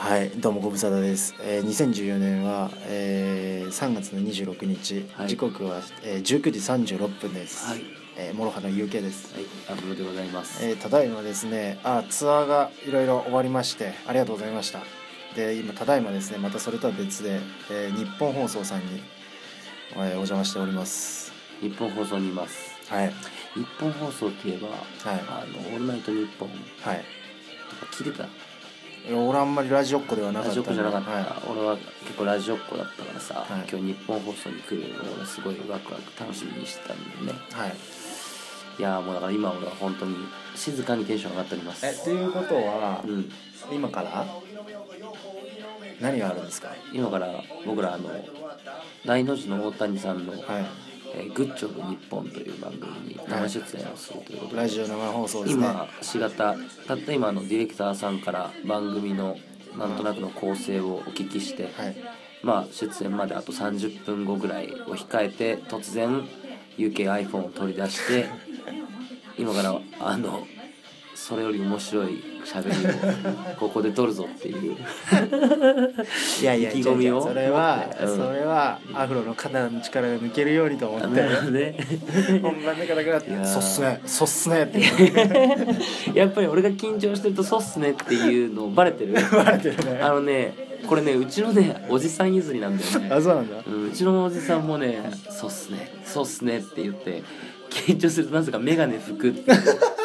はい、どうもご無沙汰です。2014年は、3月の26日、 はい、 時刻は、19時36分です。 はい、 諸刃の UK です。 はい、アフロでございます。 ただいまですね、ツアーがいろいろ終わりましてありがとうございました。で、今ただいまですね、またそれとは別で、日本放送さんに、お邪魔しております。 日本放送にいます。 はい。 日本放送って言えば、 はい、 オールナイトニッポンはい、 とか聞いてた？ 俺あんまりラジオっ子ではなかった。 ラジオっ子じゃなかった、 はい、 俺は結構ラジオっ子だったからさ、 はい、 今日日本放送に来るのを俺すごいワクワク楽しみにしてたんでね。 はい。 いやもうだから今俺は本当に静かにテンション上がっております。 ということは、今から何があるんですか？ 今から僕ら大の字の大谷さんの、 はい、 グッチョブ日本という番組に生出演をするということで、 ラジオ生放送ですね。 今4型たった今ディレクターさんから番組のなんとなくの構成をお聞きして、 はい、 出演まであと30分後ぐらいを控えて突然 UKiPhone を取り出して今からそれより面白い喋りをここで撮るぞっていういやいや意気込みをそれはアフロの肩の力が抜けるようにと思ってね本番でガラガラってそうっすねってやっぱり俺が緊張してるとそうっすねっていうのバレてるバレてるね。 これねうちのねおじさん譲りなんだよね。 そうなんだ。 うちのおじさんもねそうっすねって言って緊張するとなぜか眼鏡拭くって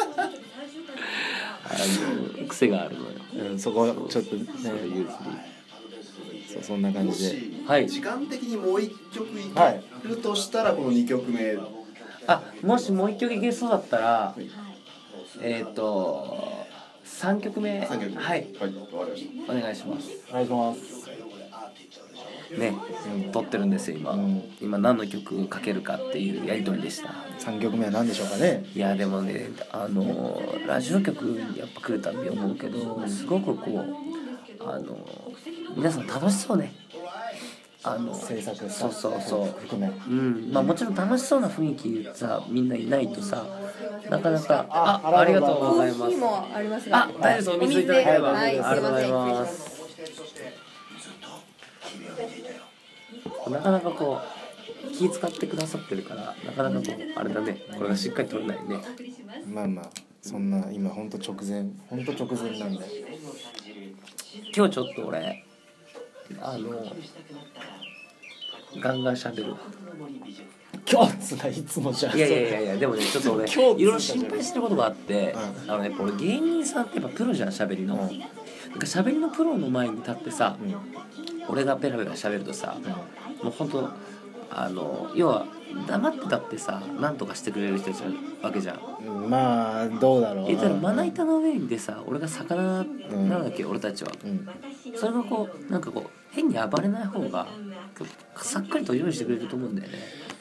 癖があるのよ。 そこちょっとねそれ譲りそんな感じで、 はい、 時間的にもう一曲いけるとしたらこの2曲目、 もしもう一曲いけそうだったら3曲目 3曲目はい、 わかりましお願いします。 お願いしますね、撮ってるんですよ今、今何の曲かけるかっていうやり取りでした。 3曲目は何でしょうかね。 いやでもねラジオ局にやっぱ来るたび思うけどすごくこう皆さん楽しそうね。 制作そう含め、 もちろん楽しそうな雰囲気さみんないないとさなかなかありがとうございます。 コーヒーもありますが、 大丈夫です。お水いただければ、 はい、 ありがとうございま。 すなかなかこう気使ってくださってるからなかなかこうあれだねこれがしっかり取れないね。 そんな今本当直前なんで今日ちょっと俺ガンガン喋る。 今日つないつもじゃん。 いやでもねちょっと俺いろいろ心配してることがあって、やっぱ俺芸人さんってやっぱプロじゃん喋りの、なんか喋りのプロの前に立ってさ、俺がペラペラ喋るとさ、もう本当要は黙ってたってさ何とかしてくれる人たちなわけじゃん。 どうだろう。 言ったらまな板の上でさ俺が魚なんだっけ、俺たちは、それがこうなんかこう変に暴れない方がさっくりと用意してくれると思うんだよね。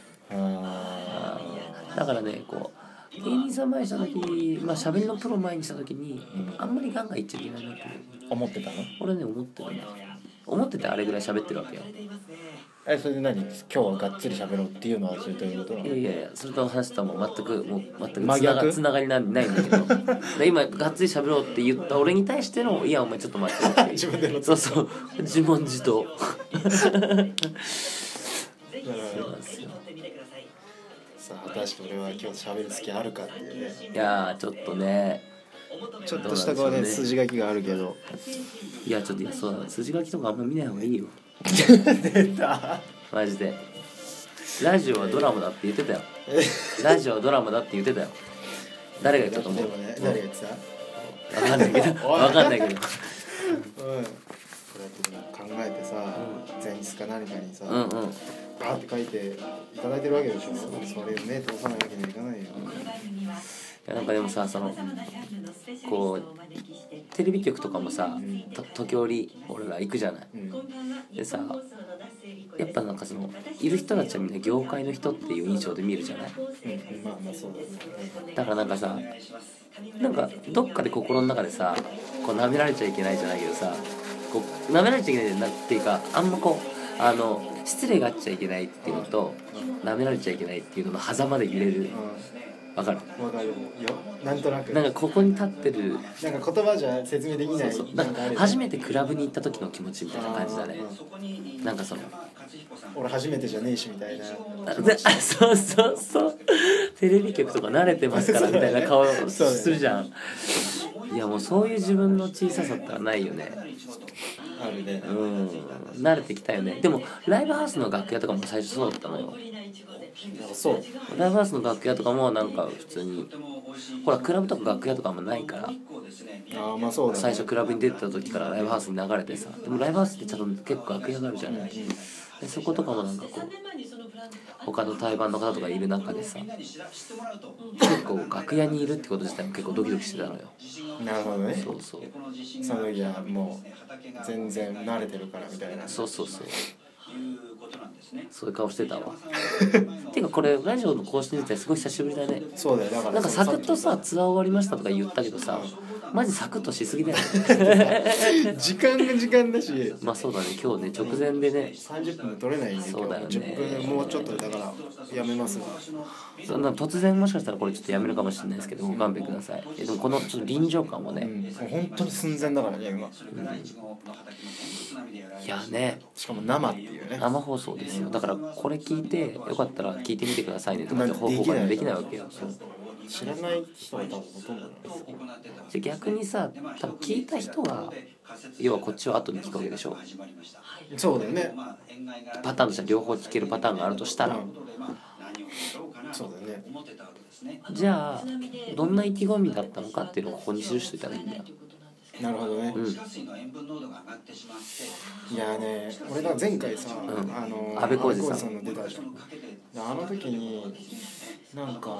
だからねこう芸人さん前にした時喋りのプロ前にした時に、あんまりガンガン言っちゃいけないなって思ってたの？ 俺ね思っててあれぐらい喋ってるわけよ。 それで何？今日はがっつり喋ろうっていうのはそれということなの？ いやそれと話とはもう全く真逆つながりないんだけどで今がっつり喋ろうって言った俺に対してのいやお前ちょっと待ってって自分でのそう自問自答そうなんですよ。 さあ果たして俺は今日喋る隙あるかっていうね。 いやちょっとねちょっとしたこうね筋書きがあるけど、 いやちょっとそうだ筋書きとかあんま見ない方がいいよ出たマジで。ラジオはドラマだって言ってたよラジオはドラマだって言ってたよ。誰が言ったと思う？ でもね、誰が言ってた？ 分かんないけどこうやって考えてさ、前日か何かにさ、バーって書いていただいてるわけでしょ。それを目通さないわけにはいかないよ。 なんかでもさこうテレビ局とかもさ、時折俺ら行くじゃない、でさやっぱなんかいる人たちはみんな業界の人っていう印象で見るじゃない、 そうだね。 だからなんかさなんかどっかで心の中でさこう舐められちゃいけないじゃないけどさこう舐められちゃいけないっていうかあんまこう失礼があっちゃいけないっていうのと舐められちゃいけないっていうのの狭間で揺れるわかるわかるよ、なんとなく。 なんかここに立ってる、 なんか言葉じゃ説明できない。 そうなんか初めてクラブに行った時の気持ちみたいな感じだね。なんかその俺初めてじゃねえしみたいな。 そうそうそう、テレビ局とか慣れてますからみたいな顔するじゃん。いやもうそういう自分の小ささってはないよね。 あるね。 慣れてきたよね。でもライブハウスの楽屋とかも最初そうだったのよ。 そう。 ライブハウスの楽屋とかもなんか普通に、ほらクラブとか楽屋とかもないから、 まあそうだね、 最初クラブに出てた時からライブハウスに流れてさ、でもライブハウスってちゃんと結構楽屋があるじゃない。でそことかもなんかこう他の対バンの方とかいる中でさ、結構楽屋にいるってこと自体も結構ドキドキしてたのよ。 なるほどね。 そうそう、 その時はもう全然慣れてるからみたいな。 そうそうそう、そういう顔してたわていうかこれラジオの更新自体すごい久しぶりだね。 そうだよ、だからなんかサクッとさツアー終わりましたとか言ったけどさ、マジサクッとしすぎだよね時間が時間だし、 まあそうだね、今日ね直前でね 30分も取れないんで、 そうだよね、 10分もうちょっとでだからやめます。 そんな突然もしかしたらこれちょっとやめるかもしれないですけどご勘弁ください。でもこのちょっと臨場感もね、 本当に寸前だからね今、 いやね、 しかも生っていうね、 生放送ですよ。だからこれ聞いてよかったら聞いてみてくださいねとかって方法ができないわけよ。そう知らない人が多分ほとんどなんですよ。 じゃ逆にさ、多分聞いた人は要はこっちを後に聞くわけでしょ。 そうだよね、 パターンとしては両方聞けるパターンがあるとしたら、 そうだよね。 じゃあどんな意気込みだったのかっていうのをここに記しといたらいいんだよ。 なるほどね。いやね、俺が前回さ、 安倍浩二さんの出たじゃん。あの時になんか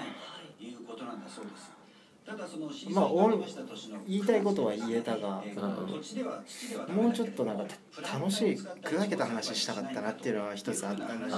まあ俺言いたいことは言えたが、もうちょっとなんか楽しい砕けた話したかったなっていうのは一つあったんだよね。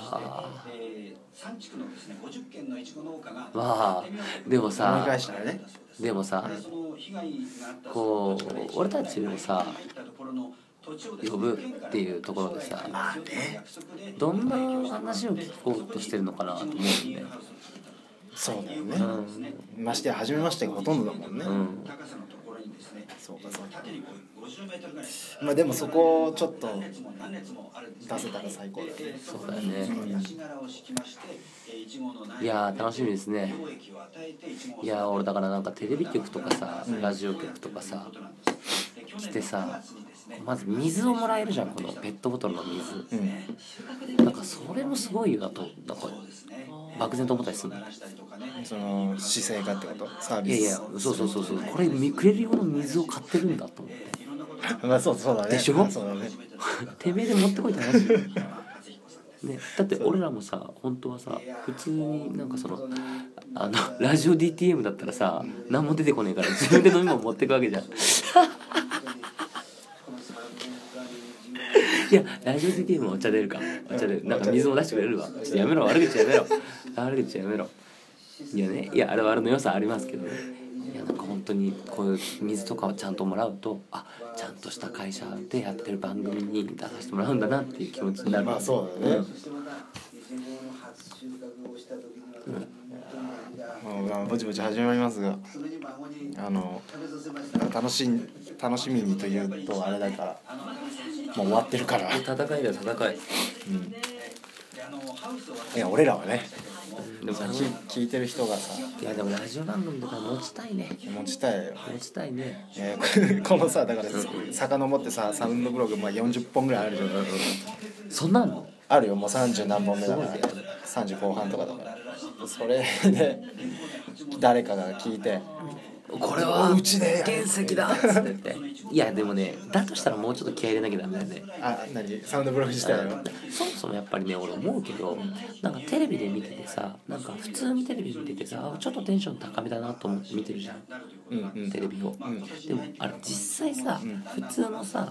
まあでもさ、 思い返したらね、 でもさ、こう俺たちをさ呼ぶっていうところでさ、どんな話を聞こうとしてるのかなと思うんだよね。 そうだよね、ましてや初めましてがほとんどだもんね、そうかそうか。まあでもそこをちょっと出せたら最高だね。 そうだよね、いや楽しみですね。いや俺だからなんかテレビ局とかさ、ラジオ局とかさ来てさ、まず水をもらえるじゃん、このペットボトルの水、なんかそれもすごいよなと、なんか漠然と思ったりするんだよ。 その姿勢がってこと、サービス。 いやいや、そうそうそうそう、これくれる用の水を買ってるんだと思ってまあそうだね。 でしょそうだねてめえで持ってこいって話ね、だって俺らもさ本当はさ普通になんかそのラジオ DTM だったらさ何も出てこねえから自分で飲み物持ってくわけじゃんいやラジオ DTM はお茶出るか、お茶出る、なんか水も出してくれるわ。ちょっとやめろ、悪口やめろ、悪口やめろ。いやね、いやあれはあれの良さありますけどね。いやなんか本当にこういう水とかをちゃんともらうと、あ、ちゃんとした会社でやってる番組に出させてもらうんだなっていう気持ちになる。 まあそうだね、ぼちぼち始まりますが、楽しみにというとあれだから、もう終わってるから。 戦いだよ戦い。 いや俺らはね、 でも聞いてる人がさ、 いやでもラジオ番組とか持ちたいね。 持ちたいよ。 持ちたいね。 このさだから遡ってさ、サウンドブログ40本ぐらいあるじゃん。 そんなのあるよ、もう30何本目だから、30後半とかだから。それで誰かが聞いて、 これはうちで原石だっつってていやでもね、だとしたらもうちょっと気合い入れなきゃダメだよね。 何サウンドブログ自体はそもそもやっぱりね、俺思うけど、なんかテレビで見ててさ、なんか普通にテレビ見ててさ、ちょっとテンション高めだなと思って見てるじゃん、テレビを、でもあれ実際さ、普通のさ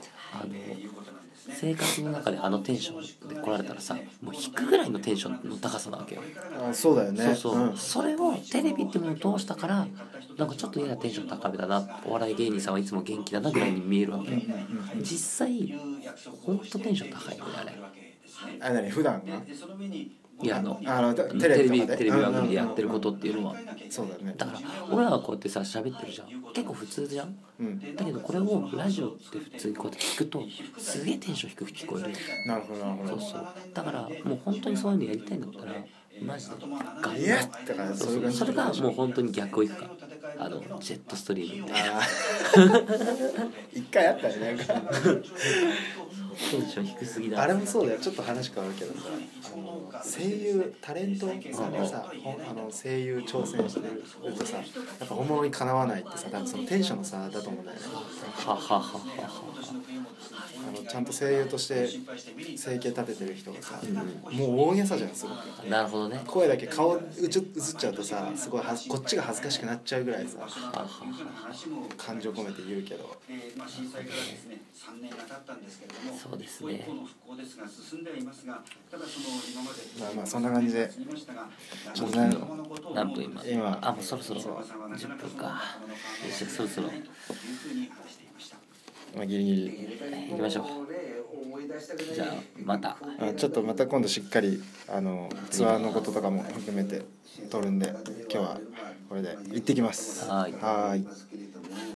生活の中でテンションで来られたらさ、もう引くぐらいのテンションの高さなわけよ。 そうだよね。 そうそう、それをテレビってものを通したから、なんかちょっとややテンション高めだな、お笑い芸人さんはいつも元気だなぐらいに見えるわけよ。実際ほんとテンション高いよねあれ。 あれ何普段がいやテレビとかでテレビ番組でやってることっていうのは、 そうだね。 だから俺らがこうやってさ喋ってるじゃん、結構普通じゃん、だけどこれをラジオって普通にこうやって聞くとすげえテンション低く聞こえるよ。 なるほどなるほど。 そうだからもう本当にそういうのやりたいんだったらマジでいやだからそれがもう本当に逆をいくか、ジェットストリームみたいな一回あったねなんかテンション低すぎだ。 あれもそうだよ。ちょっと話変わるけどさ、声優タレントさんがさ、声優挑戦してるとさ、やっぱ本物にかなわないってさ、多分そのテンションの差だと思うんだよね。 ははははちゃんと声優として生計立ててる人がさ、もう大げさじゃんすごく。 なるほどね。 声だけ顔映っちゃうとさ、すごいこっちが恥ずかしくなっちゃうぐらいさ、感情込めて言うけど。 そうですね。 まあそんな感じでちょっと何分今もうそろそろ10分か。よしそろそろギリギリ行きましょう。じゃあまたちょっとまた今度しっかりツアーのこととかも含めて撮るんで、今日はこれで行ってきます。 はい。